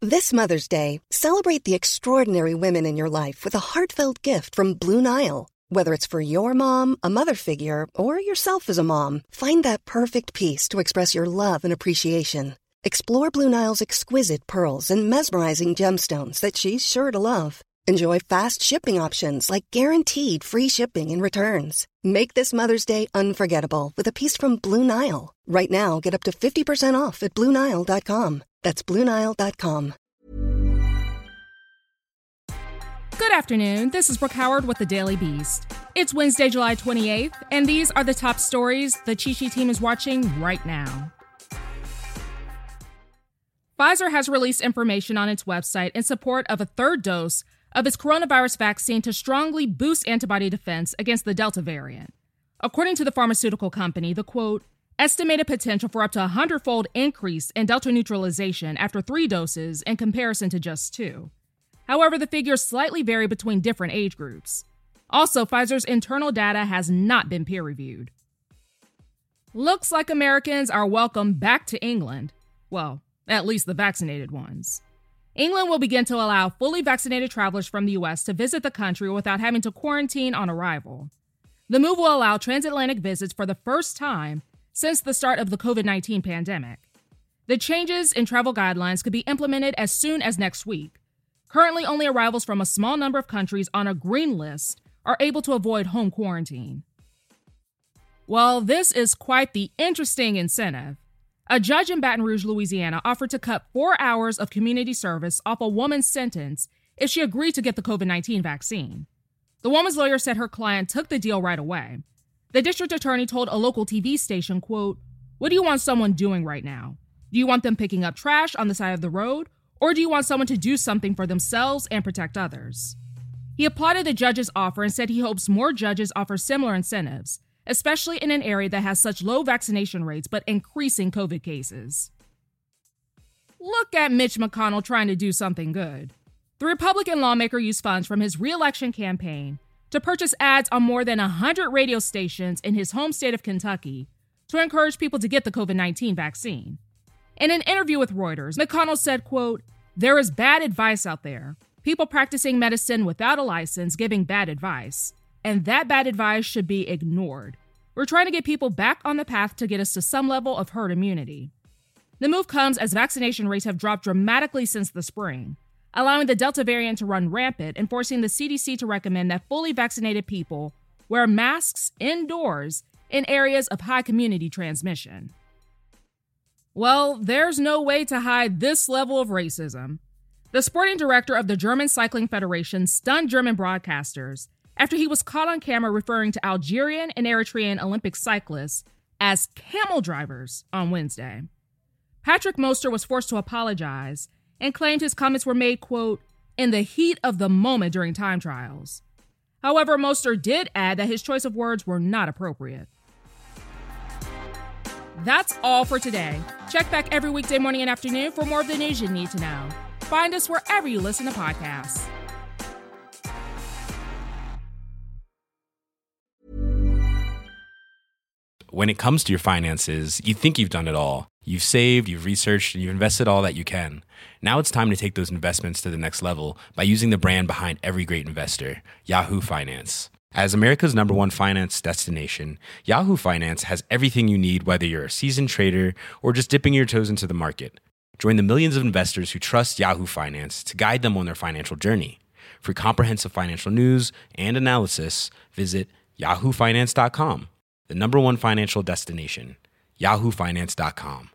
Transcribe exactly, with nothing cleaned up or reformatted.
This Mother's Day, celebrate the extraordinary women in your life with a heartfelt gift from Blue Nile. Whether it's for your mom, a mother figure, or yourself as a mom, find that perfect piece to express your love and appreciation. Explore Blue Nile's exquisite pearls and mesmerizing gemstones that she's sure to love. Enjoy fast shipping options like guaranteed free shipping and returns. Make this Mother's Day unforgettable with a piece from Blue Nile. Right now, get up to fifty percent off at Blue Nile dot com. That's Blue Nile dot com. Good afternoon. This is Brooke Howard with the Daily Beast. It's Wednesday, July twenty-eighth, and these are the top stories the Chi-Chi team is watching right now. Pfizer has released information on its website in support of a third dose of its coronavirus vaccine to strongly boost antibody defense against the Delta variant. According to the pharmaceutical company, the, quote, estimated potential for up to a hundred-fold increase in Delta neutralization after three doses in comparison to just two. However, the figures slightly vary between different age groups. Also, Pfizer's internal data has not been peer-reviewed. Looks like Americans are welcome back to England. Well, at least the vaccinated ones. England will begin to allow fully vaccinated travelers from the U S to visit the country without having to quarantine on arrival. The move will allow transatlantic visits for the first time since the start of the covid nineteen pandemic. The changes in travel guidelines could be implemented as soon as next week. Currently, only arrivals from a small number of countries on a green list are able to avoid home quarantine. Well, this is quite the interesting incentive. A judge in Baton Rouge, Louisiana, offered to cut four hours of community service off a woman's sentence if she agreed to get the covid nineteen vaccine. The woman's lawyer said her client took the deal right away. The district attorney told a local T V station, quote, what do you want someone doing right now? Do you want them picking up trash on the side of the road? Or do you want someone to do something for themselves and protect others? He applauded the judge's offer and said he hopes more judges offer similar incentives, especially in an area that has such low vaccination rates but increasing COVID cases. Look at Mitch McConnell trying to do something good. The Republican lawmaker used funds from his re-election campaign to purchase ads on more than one hundred radio stations in his home state of Kentucky to encourage people to get the covid nineteen vaccine. In an interview with Reuters, McConnell said, quote, there is bad advice out there. People practicing medicine without a license giving bad advice. And that bad advice should be ignored. We're trying to get people back on the path to get us to some level of herd immunity. The move comes as vaccination rates have dropped dramatically since the spring, allowing the Delta variant to run rampant and forcing the C D C to recommend that fully vaccinated people wear masks indoors in areas of high community transmission. Well, there's no way to hide this level of racism. The sporting director of the German Cycling Federation stunned German broadcasters after he was caught on camera referring to Algerian and Eritrean Olympic cyclists as camel drivers on Wednesday. Patrick Moster was forced to apologize and claimed his comments were made, quote, in the heat of the moment during time trials. However, Moster did add that his choice of words were not appropriate. That's all for today. Check back every weekday morning and afternoon for more of the news you need to know. Find us wherever you listen to podcasts. When it comes to your finances, you think you've done it all. You've saved, you've researched, and you've invested all that you can. Now it's time to take those investments to the next level by using the brand behind every great investor, Yahoo Finance. As America's number one finance destination, Yahoo Finance has everything you need, whether you're a seasoned trader or just dipping your toes into the market. Join the millions of investors who trust Yahoo Finance to guide them on their financial journey. For comprehensive financial news and analysis, visit yahoo finance dot com, the number one financial destination, yahoo finance dot com.